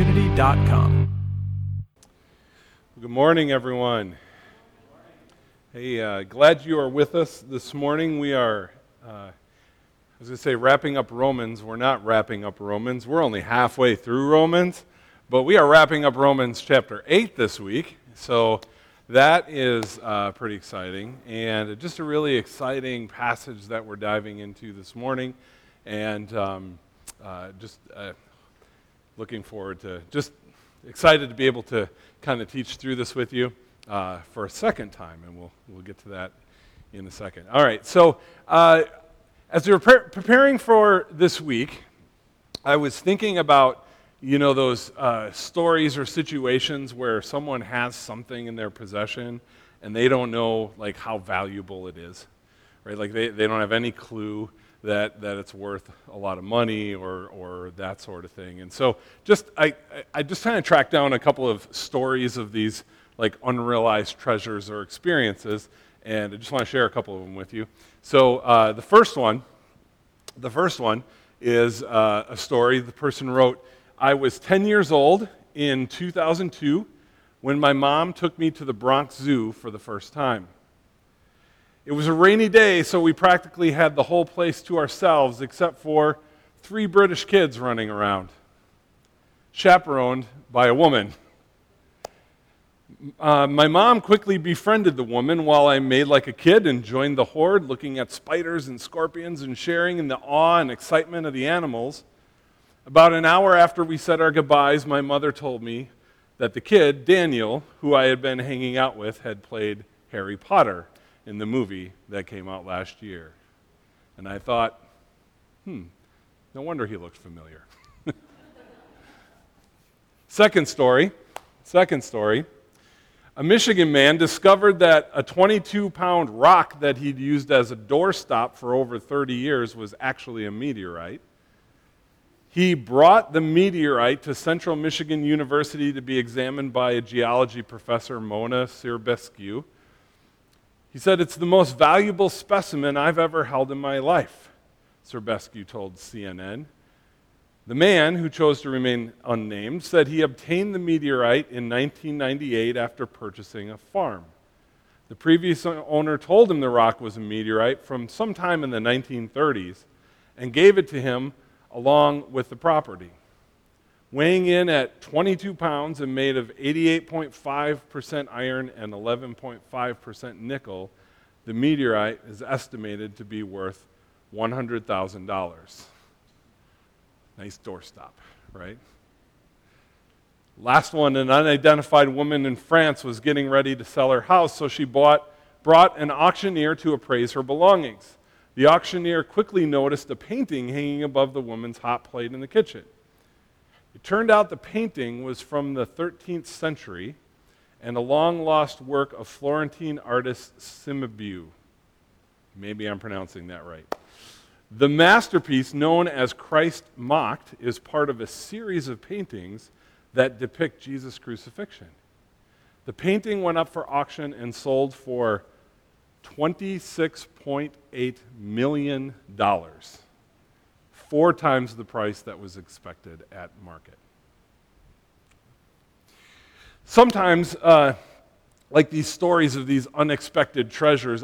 www.community.com. Good morning, everyone. Hey, glad you are with us this morning. We are, wrapping up Romans. We're not wrapping up Romans. We're only halfway through Romans, but we are wrapping up Romans chapter 8 this week. So that is pretty exciting, and just a really exciting passage that we're diving into this morning, and looking forward to, just excited to be able to kind of teach through this with you for a second time, and we'll get to that in a second. All right, so as we were preparing for this week, I was thinking about, those stories or situations where someone has something in their possession and they don't know, like, how valuable it is, right? Like, they don't have any clue that it's worth a lot of money or that sort of thing. And so I just kind of tracked down a couple of stories of these, like, unrealized treasures or experiences, and I just want to share a couple of them with you. So the first one is a story. The person wrote, "I was 10 years old in 2002 when my mom took me to the Bronx Zoo for the first time. It was a rainy day, so we practically had the whole place to ourselves except for 3 British kids running around, chaperoned by a woman. My mom quickly befriended the woman while I made like a kid and joined the horde, looking at spiders and scorpions and sharing in the awe and excitement of the animals. About an hour after we said our goodbyes, my mother told me that the kid, Daniel, who I had been hanging out with, had played Harry Potter in the movie that came out last year. And I thought, no wonder he looked familiar." Second story. A Michigan man discovered that a 22-pound rock that he'd used as a doorstop for over 30 years was actually a meteorite. He brought the meteorite to Central Michigan University to be examined by a geology professor, Mona Serbescu. He said, "It's the most valuable specimen I've ever held in my life," Serbescu told CNN. The man, who chose to remain unnamed, said he obtained the meteorite in 1998 after purchasing a farm. The previous owner told him the rock was a meteorite from sometime in the 1930s and gave it to him along with the property. Weighing in at 22 pounds and made of 88.5% iron and 11.5% nickel, the meteorite is estimated to be worth $100,000. Nice doorstop, right? Last one, an unidentified woman in France was getting ready to sell her house, so she brought an auctioneer to appraise her belongings. The auctioneer quickly noticed a painting hanging above the woman's hot plate in the kitchen. It turned out the painting was from the 13th century and a long-lost work of Florentine artist Cimabue. Maybe I'm pronouncing that right. The masterpiece, known as Christ Mocked, is part of a series of paintings that depict Jesus' crucifixion. The painting went up for auction and sold for $26.8 million, 4 times the price that was expected at market. Sometimes, like these stories of these unexpected treasures,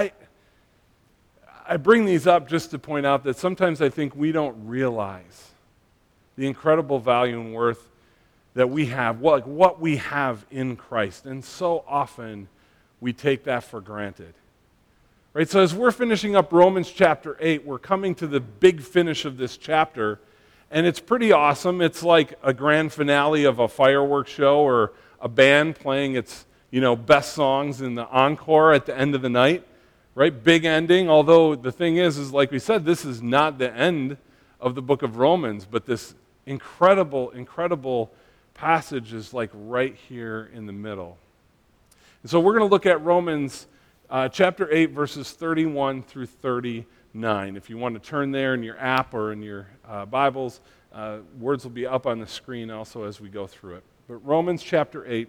I bring these up just to point out that sometimes I think we don't realize the incredible value and worth that we have, what we have in Christ. And so often we take that for granted. Right, so as we're finishing up Romans chapter 8, we're coming to the big finish of this chapter, and it's pretty awesome. It's like a grand finale of a fireworks show or a band playing its, best songs in the encore at the end of the night, right? Big ending, although the thing is like we said, this is not the end of the book of Romans, but this incredible, incredible passage is like right here in the middle. And so we're going to look at Romans chapter 8, verses 31 through 39. If you want to turn there in your app or in your Bibles, words will be up on the screen also as we go through it. But Romans chapter 8,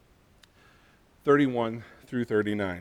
31 through 39.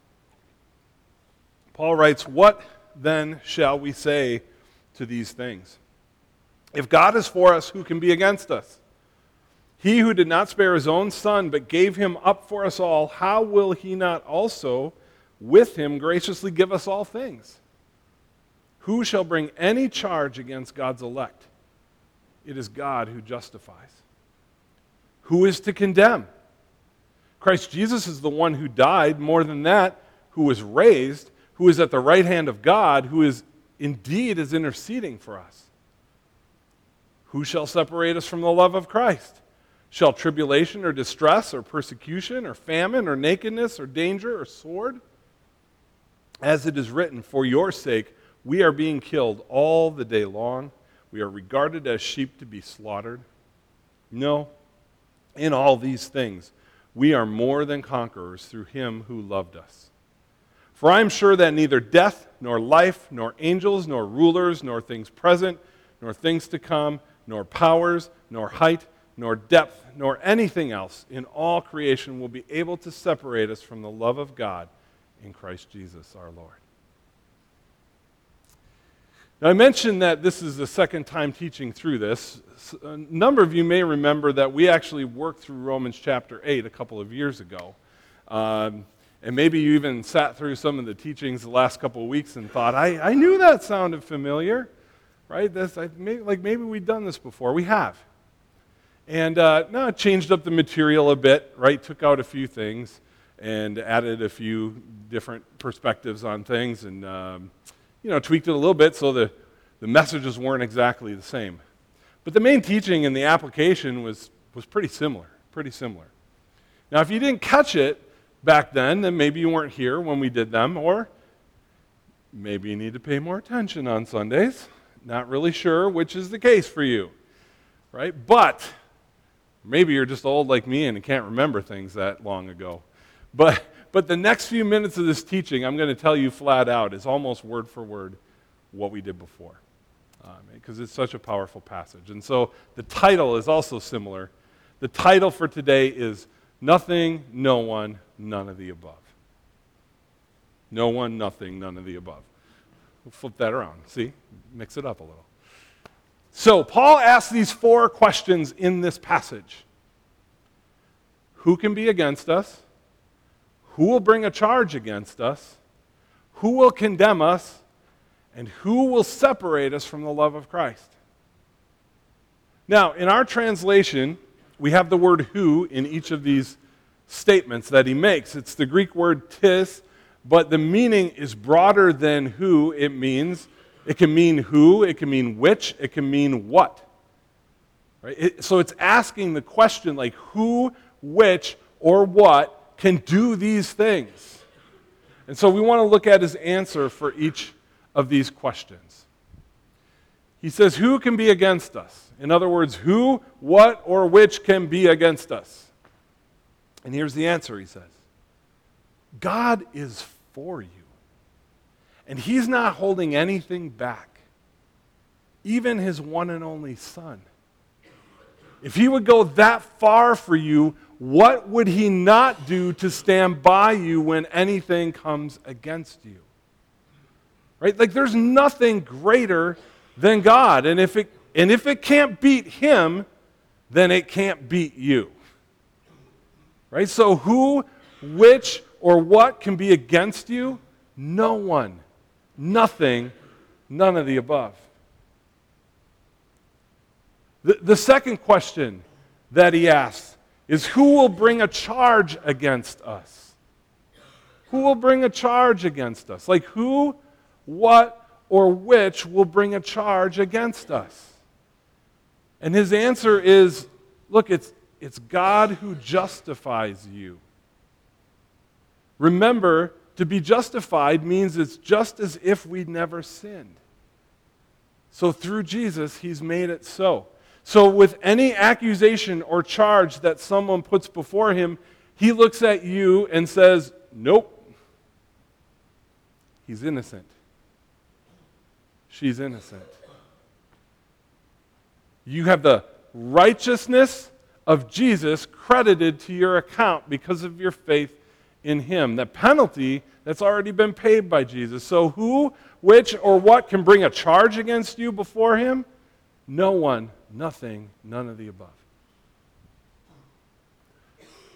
Paul writes, "What then shall we say to these things? If God is for us, who can be against us? He who did not spare his own Son, but gave him up for us all, how will he not also with him graciously give us all things? Who shall bring any charge against God's elect? It is God who justifies. Who is to condemn? Christ Jesus is the one who died, more than that, who was raised, who is at the right hand of God, who is indeed is interceding for us. Who shall separate us from the love of Christ? Shall tribulation or distress or persecution or famine or nakedness or danger or sword? As it is written, for your sake we are being killed all the day long. We are regarded as sheep to be slaughtered. No, in all these things we are more than conquerors through him who loved us. For I am sure that neither death, nor life, nor angels, nor rulers, nor things present, nor things to come, nor powers, nor height, nor depth, nor anything else in all creation will be able to separate us from the love of God in Christ Jesus our Lord. Now, I mentioned that this is the second time teaching through this. A number of you may remember that we actually worked through Romans chapter 8 a couple of years ago. And maybe you even sat through some of the teachings the last couple of weeks and thought, I knew that sounded familiar, right? Maybe we've done this before. We have. And no, it changed up the material a bit, right? Took out a few things and added a few different perspectives on things and tweaked it a little bit so the messages weren't exactly the same. But the main teaching and the application was pretty similar. Now, if you didn't catch it back then maybe you weren't here when we did them, or maybe you need to pay more attention on Sundays. Not really sure which is the case for you, right? But maybe you're just old like me and can't remember things that long ago. But the next few minutes of this teaching, I'm going to tell you flat out, is almost word for word what we did before, because it's such a powerful passage. And so the title is also similar. The title for today is Nothing, No One, None of the Above. No one, nothing, none of the above. We'll flip that around. See? Mix it up a little. So Paul asks these 4 questions in this passage. Who can be against us? Who will bring a charge against us? Who will condemn us? And who will separate us from the love of Christ? Now, in our translation, we have the word who in each of these statements that he makes. It's the Greek word tis, but the meaning is broader than who. It can mean who, it can mean which, it can mean what. Right? So it's asking the question like who, which, or what can do these things. And so we want to look at his answer for each of these questions. He says, who can be against us? In other words, who, what, or which can be against us? And here's the answer, he says. God is for you. And he's not holding anything back. Even his one and only Son. If he would go that far for you, what would he not do to stand by you when anything comes against you? Right? Like there's nothing greater than God. And if it can't beat him, then it can't beat you. Right? So who, which, or what can be against you? No one. Nothing. None of the above. The second question that he asks is who will bring a charge against us? Who will bring a charge against us? Like who, what, or which will bring a charge against us? And his answer is, look, it's God who justifies you. Remember, to be justified means it's just as if we'd never sinned. So through Jesus, he's made it so. So with any accusation or charge that someone puts before him, he looks at you and says, nope, he's innocent. She's innocent. You have the righteousness of Jesus credited to your account because of your faith in him. The penalty that's already been paid by Jesus. So who, which, or what can bring a charge against you before him? No one, nothing, none of the above.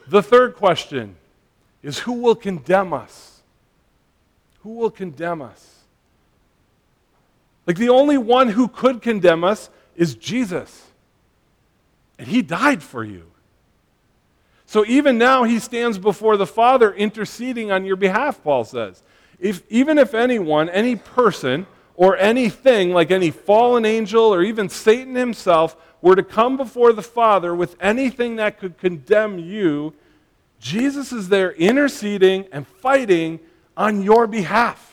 The third question is, who will condemn us? Who will condemn us? Like, the only one who could condemn us is Jesus. And he died for you. So even now he stands before the Father interceding on your behalf, Paul says. Even if anyone, any person, or anything, like any fallen angel or even Satan himself, were to come before the Father with anything that could condemn you, Jesus is there interceding and fighting on your behalf.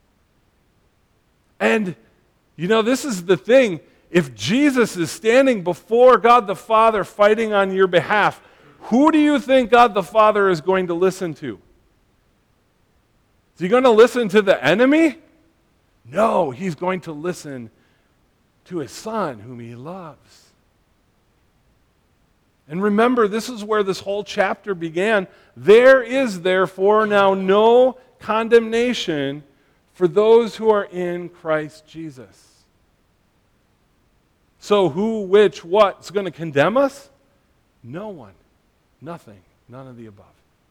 And, this is the thing. If Jesus is standing before God the Father fighting on your behalf, who do you think God the Father is going to listen to? Is he going to listen to the enemy? No, he's going to listen to his Son whom he loves. And remember, this is where this whole chapter began. There is therefore now no condemnation for those who are in Christ Jesus. So who, which, what is going to condemn us? No one. Nothing. None of the above.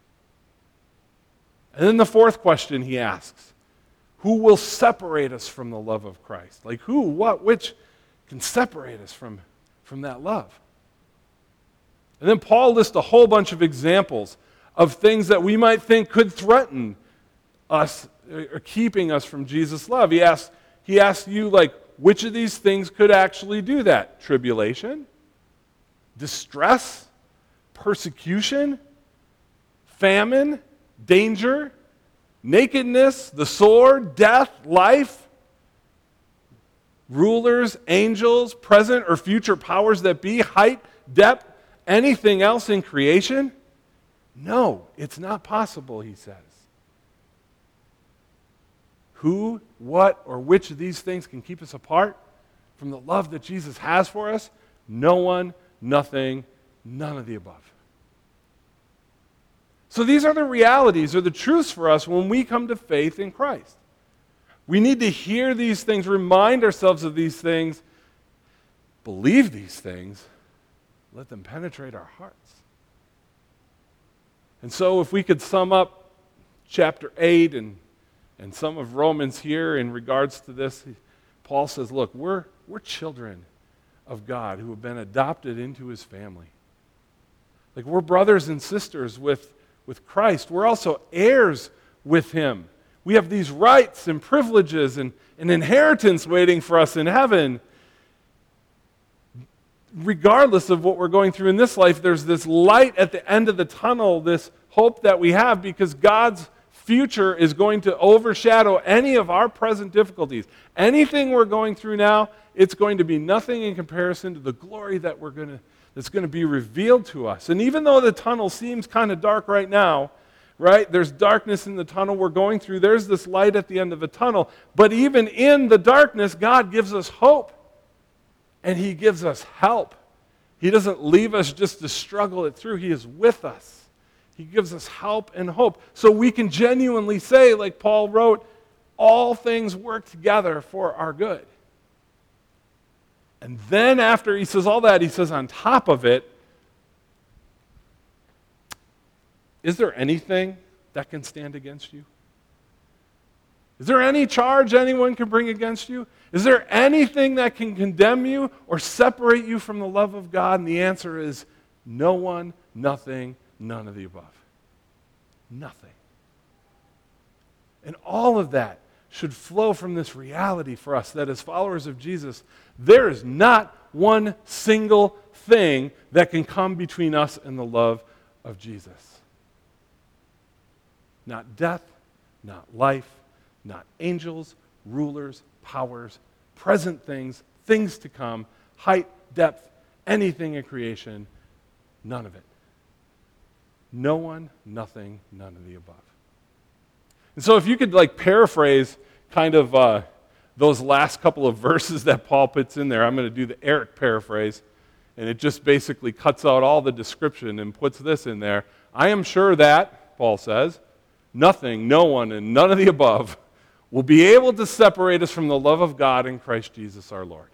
And then the fourth question he asks, who will separate us from the love of Christ? Like who, what, which can separate us from that love? And then Paul lists a whole bunch of examples of things that we might think could threaten us or keeping us from Jesus' love. He asks you, like, which of these things could actually do that? Tribulation? Distress? Persecution? Famine? Danger? Nakedness? The sword? Death? Life? Rulers? Angels? Present or future powers that be? Height? Depth? Anything else in creation? No, it's not possible, he says. Who, what, or which of these things can keep us apart from the love that Jesus has for us? No one, nothing, none of the above. So these are the realities or the truths for us when we come to faith in Christ. We need to hear these things, remind ourselves of these things, believe these things, let them penetrate our hearts. And so if we could sum up chapter 8 and some of Romans here in regards to this, Paul says, look, we're children of God who have been adopted into his family. Like, we're brothers and sisters with Christ. We're also heirs with him. We have these rights and privileges and an inheritance waiting for us in heaven. Regardless of what we're going through in this life, there's this light at the end of the tunnel, this hope that we have, because God's future is going to overshadow any of our present difficulties. Anything we're going through now, it's going to be nothing in comparison to the glory that's going to be revealed to us. And even though the tunnel seems kind of dark right now, right? There's darkness in the tunnel we're going through. There's this light at the end of the tunnel. But even in the darkness, God gives us hope. And he gives us help. He doesn't leave us just to struggle it through. He is with us. He gives us help and hope. So we can genuinely say, like Paul wrote, all things work together for our good. And then after he says all that, he says on top of it, is there anything that can stand against you? Is there any charge anyone can bring against you? Is there anything that can condemn you or separate you from the love of God? And the answer is no one, nothing, none of the above. Nothing. And all of that should flow from this reality for us that as followers of Jesus, there is not one single thing that can come between us and the love of Jesus. Not death, not life, not angels, rulers, powers, present things, things to come, height, depth, anything in creation, none of it. No one, nothing, none of the above. And so if you could paraphrase kind of those last couple of verses that Paul puts in there, I'm going to do the Eric paraphrase, and it just basically cuts out all the description and puts this in there. I am sure that, Paul says, nothing, no one, and none of the above will be able to separate us from the love of God in Christ Jesus our Lord.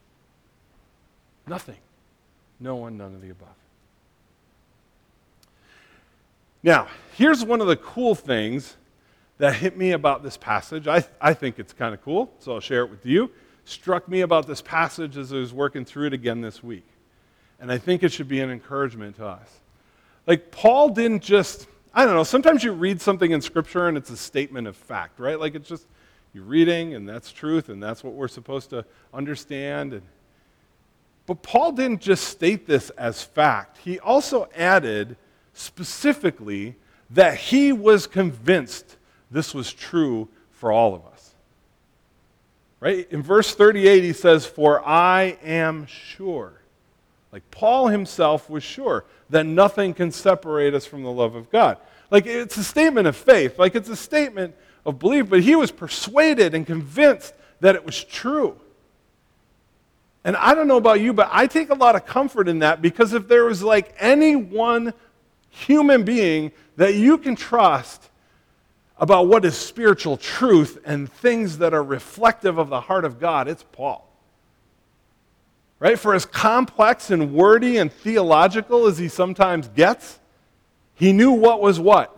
Nothing. No one, none of the above. Now, here's one of the cool things that hit me about this passage. I think it's kind of cool, so I'll share it with you. Struck me about this passage as I was working through it again this week. And I think it should be an encouragement to us. Like, Paul didn't just, I don't know, sometimes you read something in Scripture and it's a statement of fact, right? Like, it's just, you're reading and that's truth and that's what we're supposed to understand. But Paul didn't just state this as fact. He also added specifically that he was convinced this was true for all of us. Right? In verse 38, he says, "For I am sure." Like, Paul himself was sure that nothing can separate us from the love of God. Like, it's a statement of faith. Like, it's a statement of belief, but he was persuaded and convinced that it was true. And I don't know about you, but I take a lot of comfort in that, because if there was like any one human being that you can trust about what is spiritual truth and things that are reflective of the heart of God, it's Paul. Right? For as complex and wordy and theological as he sometimes gets, he knew what was what.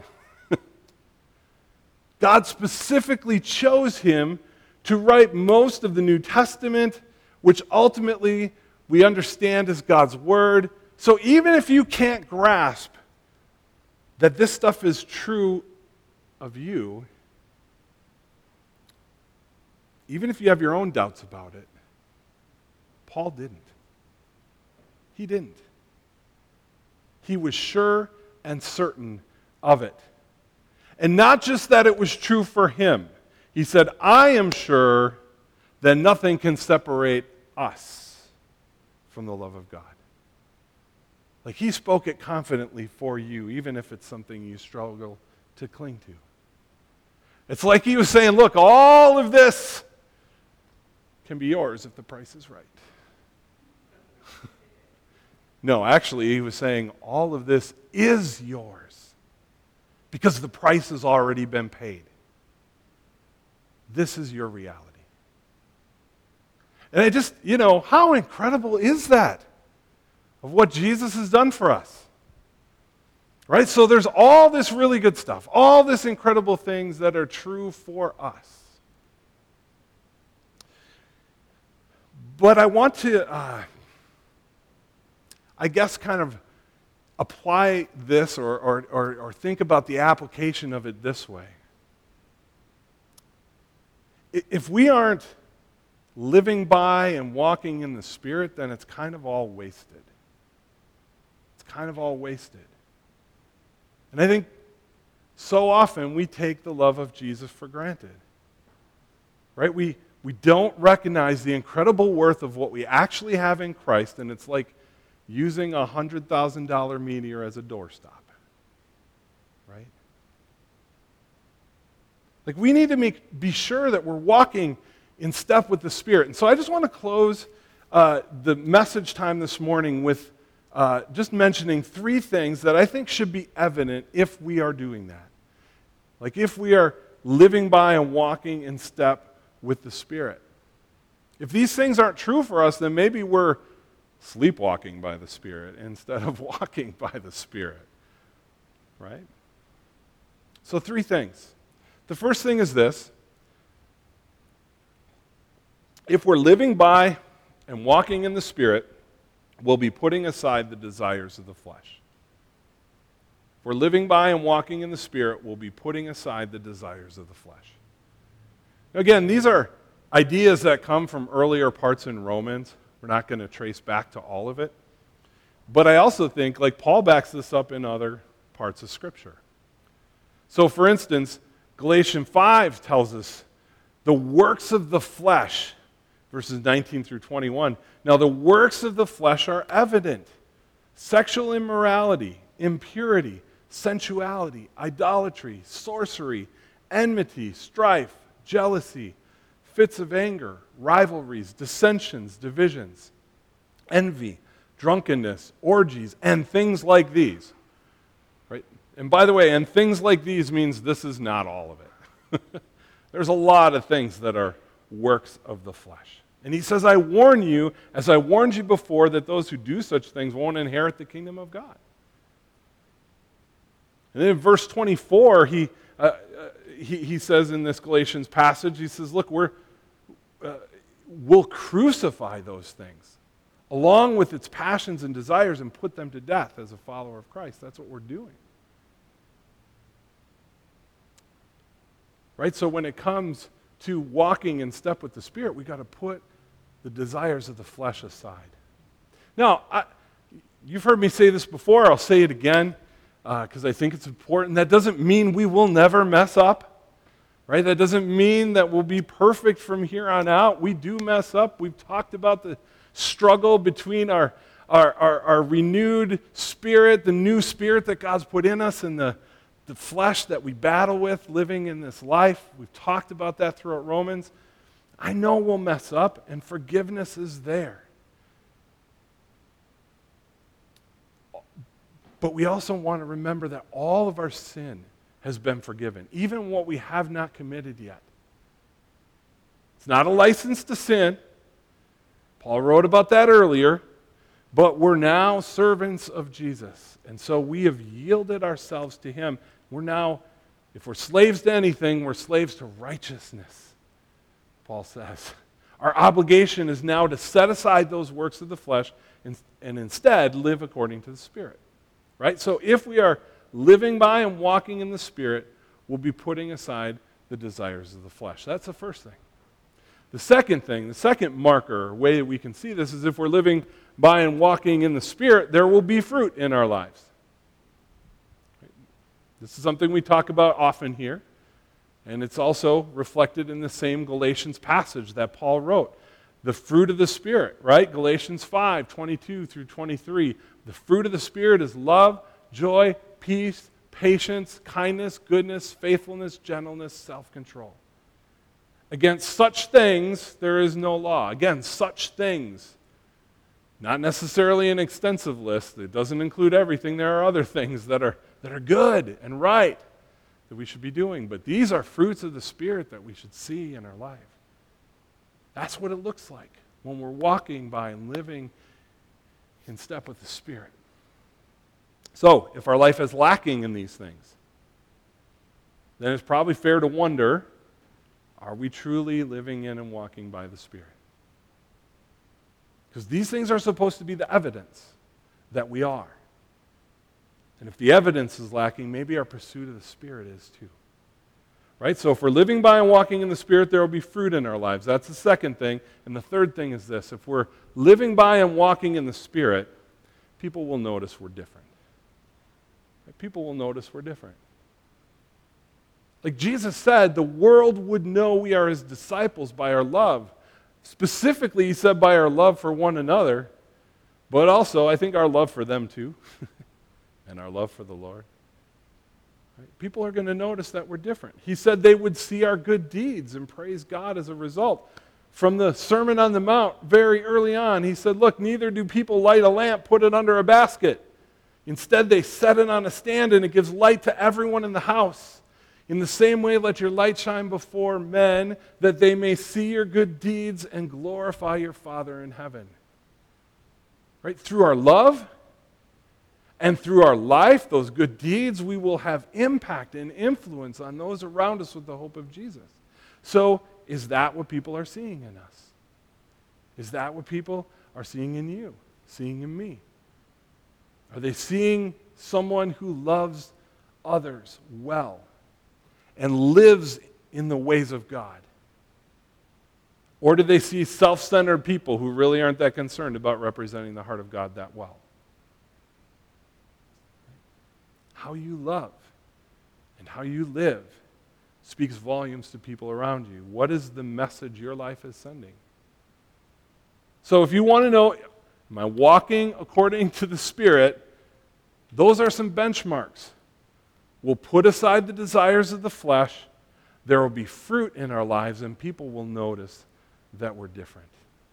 God specifically chose him to write most of the New Testament, which ultimately we understand as God's Word. So even if you can't grasp that this stuff is true of you, even if you have your own doubts about it, Paul didn't. He didn't. He was sure and certain of it. And not just that it was true for him. He said, "I am sure that nothing can separate us from the love of God." Like, he spoke it confidently for you, even if it's something you struggle to cling to. It's like he was saying, look, all of this can be yours if the price is right. No, actually, he was saying all of this is yours because the price has already been paid. This is your reality. And I just, how incredible is that of what Jesus has done for us? Right? So there's all this really good stuff, all this incredible things that are true for us. But I want to, kind of apply this or think about the application of it this way. If we aren't living by and walking in the Spirit, then it's kind of all wasted. It's kind of all wasted. And I think so often we take the love of Jesus for granted. Right? We don't recognize the incredible worth of what we actually have in Christ, and it's like using a $100,000 meteor as a doorstop. Right? Like, we need to be sure that we're walking in step with the Spirit. And so I just want to close the message time this morning with just mentioning three things that I think should be evident if we are doing that. Like, if we are living by and walking in step with the Spirit. If these things aren't true for us, then maybe we're sleepwalking by the Spirit instead of walking by the Spirit. Right? So, three things. The first thing is this. If we're living by and walking in the Spirit, we'll be putting aside the desires of the flesh. If we're living by and walking in the Spirit, we'll be putting aside the desires of the flesh. Again, these are ideas that come from earlier parts in Romans. We're not going to trace back to all of it. But I also think, like, Paul backs this up in other parts of Scripture. So, for instance, Galatians 5 tells us the works of the flesh, verses 19 through 21. Now, the works of the flesh are evident: sexual immorality, impurity, sensuality, idolatry, sorcery, enmity, strife, jealousy, fits of anger, rivalries, dissensions, divisions, envy, drunkenness, orgies, and things like these. Right? And by the way, and things like these means this is not all of it. There's a lot of things that are works of the flesh. And he says, I warn you, as I warned you before, that those who do such things won't inherit the kingdom of God. And then in verse 24, he says in this Galatians passage, he says, look, we'll crucify those things along with its passions and desires and put them to death as a follower of Christ. That's what we're doing. Right? So when it comes to walking in step with the Spirit, we got to put the desires of the flesh aside. Now, you've heard me say this before. I'll say it again because I think it's important. That doesn't mean we will never mess up. Right? That doesn't mean that we'll be perfect from here on out. We do mess up. We've talked about the struggle between our renewed spirit, the new spirit that God's put in us, and the flesh that we battle with living in this life. We've talked about that throughout Romans. I know we'll mess up, and forgiveness is there. But we also want to remember that all of our sin has been forgiven, even what we have not committed yet. It's not a license to sin. Paul wrote about that earlier, but we're now servants of Jesus. And so we have yielded ourselves to him. We're now, if we're slaves to anything, we're slaves to righteousness, Paul says. Our obligation is now to set aside those works of the flesh and instead live according to the Spirit. Right? So if we are living by and walking in the Spirit, we'll be putting aside the desires of the flesh. That's the first thing. The second thing, the second marker or way that we can see this is if we're living by and walking in the Spirit, there will be fruit in our lives. This is something we talk about often here, and it's also reflected in the same Galatians passage that Paul wrote. The fruit of the Spirit, right? Galatians 5:22 through 23. The fruit of the Spirit is love, joy, peace, patience, kindness, goodness, faithfulness, gentleness, self-control. Against such things, there is no law. Again, such things. Not necessarily an extensive list. It doesn't include everything. There are other things that are good and right that we should be doing. But these are fruits of the Spirit that we should see in our life. That's what it looks like when we're walking by and living in step with the Spirit. So, if our life is lacking in these things, then it's probably fair to wonder, are we truly living in and walking by the Spirit? Because these things are supposed to be the evidence that we are. And if the evidence is lacking, maybe our pursuit of the Spirit is too. Right? So if we're living by and walking in the Spirit, there will be fruit in our lives. That's the second thing. And the third thing is this. If we're living by and walking in the Spirit, people will notice we're different. Right? People will notice we're different. Like Jesus said, the world would know we are his disciples by our love. Specifically, he said by our love for one another, but also, I think, our love for them too, and our love for the Lord. Right? People are going to notice that we're different. He said they would see our good deeds and praise God as a result. From the Sermon on the Mount, very early on, he said, look, neither do people light a lamp, put it under a basket. Instead, they set it on a stand, and it gives light to everyone in the house. In the same way, let your light shine before men, that they may see your good deeds and glorify your Father in heaven. Right? Through our love and through our life, those good deeds, we will have impact and influence on those around us with the hope of Jesus. So, is that what people are seeing in us? Is that what people are seeing in you, seeing in me? Are they seeing someone who loves others well and lives in the ways of God? Or do they see self-centered people who really aren't that concerned about representing the heart of God that well? How you love and how you live speaks volumes to people around you. What is the message your life is sending? So if you want to know, am I walking according to the Spirit? Those are some benchmarks. We'll put aside the desires of the flesh. There will be fruit in our lives, and people will notice that we're different.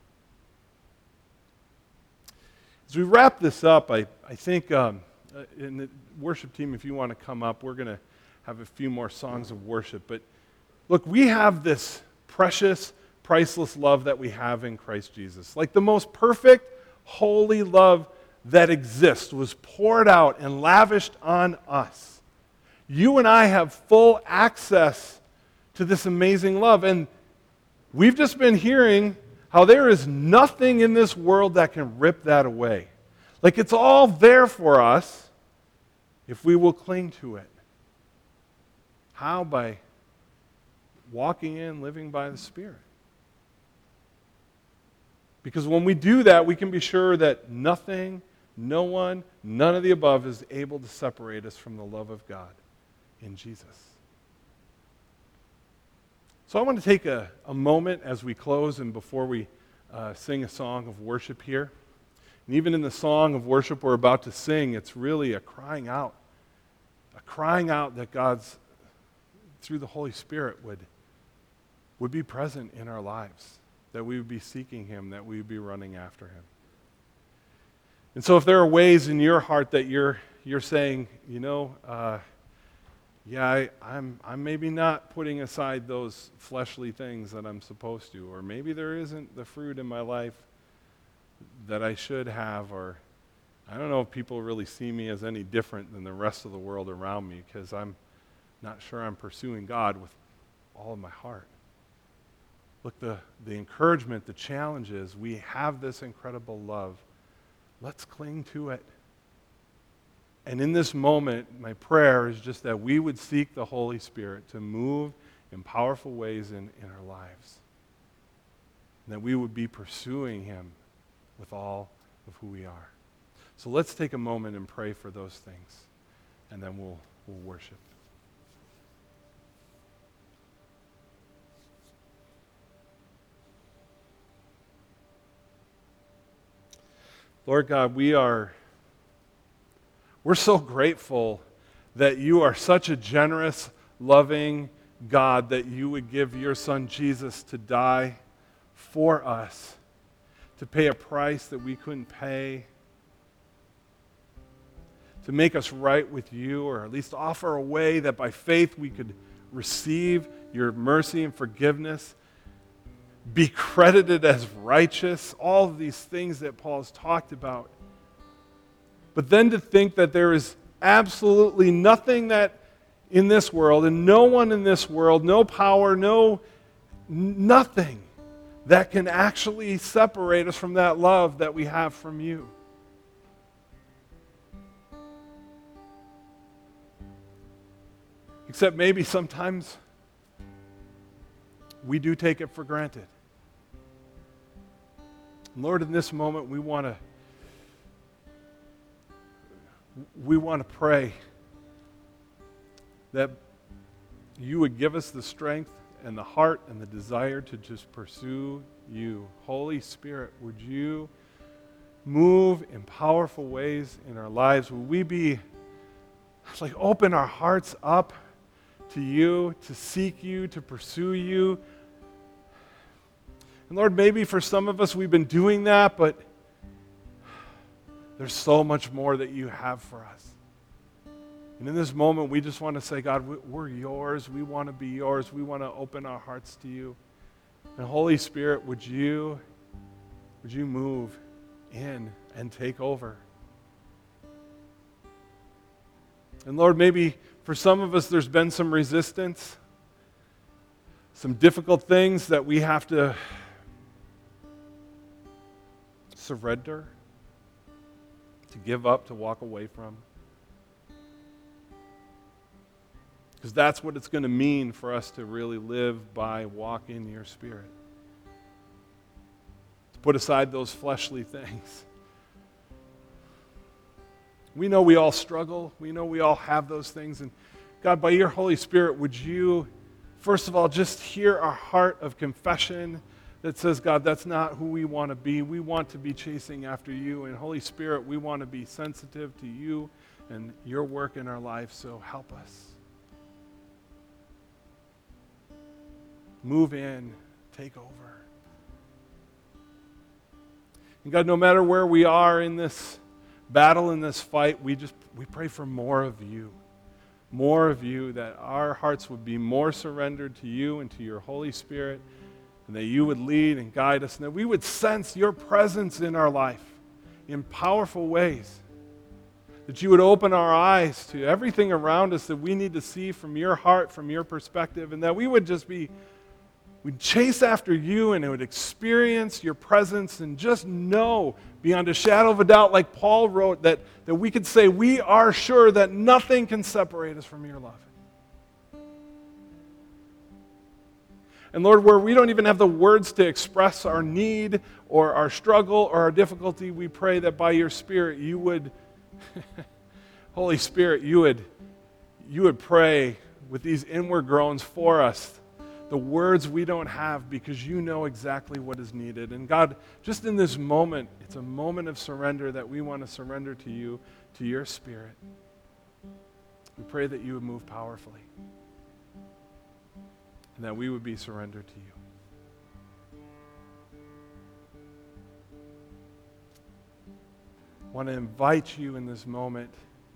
As we wrap this up, I think in the worship team, if you want to come up, we're going to have a few more songs of worship. But look, we have this precious, priceless love that we have in Christ Jesus. Like the most perfect, holy love that exists was poured out and lavished on us. You and I have full access to this amazing love. And we've just been hearing how there is nothing in this world that can rip that away. Like it's all there for us if we will cling to it. How? By walking in, living by the Spirit. Because when we do that, we can be sure that nothing, no one, none of the above is able to separate us from the love of God in Jesus. So I want to take a moment as we close and before we sing a song of worship here. And even in the song of worship we're about to sing, it's really a crying out that God's, through the Holy Spirit, would be present in our lives, that we would be seeking Him, that we would be running after Him. And so if there are ways in your heart that you're saying, I'm maybe not putting aside those fleshly things that I'm supposed to, or maybe there isn't the fruit in my life that I should have, or I don't know if people really see me as any different than the rest of the world around me because I'm not sure I'm pursuing God with all of my heart. Look, the encouragement, the challenge is we have this incredible love. Let's cling to it. And in this moment, my prayer is just that we would seek the Holy Spirit to move in powerful ways in our lives. And that we would be pursuing Him with all of who we are. So let's take a moment and pray for those things. And then we'll worship. Lord God, we're so grateful that you are such a generous, loving God, that you would give your Son Jesus to die for us, to pay a price that we couldn't pay, to make us right with you, or at least offer a way that by faith we could receive your mercy and forgiveness, be credited as righteous, all of these things that Paul has talked about. But then to think that there is absolutely nothing that in this world, and no one in this world, no power, nothing that can actually separate us from that love that we have from you. Except maybe sometimes we do take it for granted. Lord, in this moment, we want to pray that you would give us the strength and the heart and the desire to just pursue you. Holy Spirit, would you move in powerful ways in our lives? Would we be open our hearts up to you, to seek you, to pursue you? And Lord, maybe for some of us we've been doing that, but there's so much more that you have for us. And in this moment, we just want to say, God, we're yours. We want to be yours. We want to open our hearts to you. And Holy Spirit, would you move in and take over? And Lord, maybe for some of us there's been some resistance, some difficult things that we have to surrender, to give up, to walk away from. Because that's what it's going to mean for us to really live by, walk in your Spirit. To put aside those fleshly things. We know we all struggle. We know we all have those things. And God, by your Holy Spirit, would you, first of all, just hear our heart of confession that says, God, that's not who we want to be. We want to be chasing after you. And Holy Spirit, we want to be sensitive to you and your work in our life, so help us. Move in, take over. And God, no matter where we are in this battle, in this fight, we pray for more of you. More of you, that our hearts would be more surrendered to you and to your Holy Spirit, and that you would lead and guide us, and that we would sense your presence in our life in powerful ways. that you would open our eyes to everything around us that we need to see from your heart, from your perspective, and that we would just we'd chase after you and it would experience your presence and just know beyond a shadow of a doubt, like Paul wrote, that we could say we are sure that nothing can separate us from your love. And Lord, where we don't even have the words to express our need or our struggle or our difficulty, we pray that by your Spirit you would, Holy Spirit, you would pray with these inward groans for us, the words we don't have because you know exactly what is needed. And God, just in this moment, it's a moment of surrender that we want to surrender to you, to your Spirit. We pray that you would move powerfully and that we would be surrendered to you. I want to invite you in this moment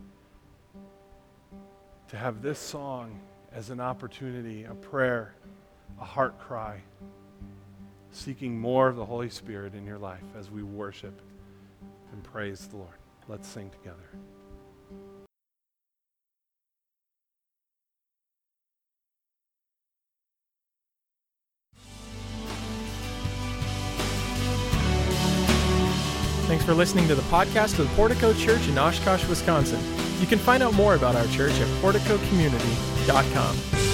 to have this song as an opportunity, a prayer, a heart cry, seeking more of the Holy Spirit in your life as we worship and praise the Lord. Let's sing together. Thanks for listening to the podcast of the Portico Church in Oshkosh, Wisconsin. You can find out more about our church at porticocommunity.com.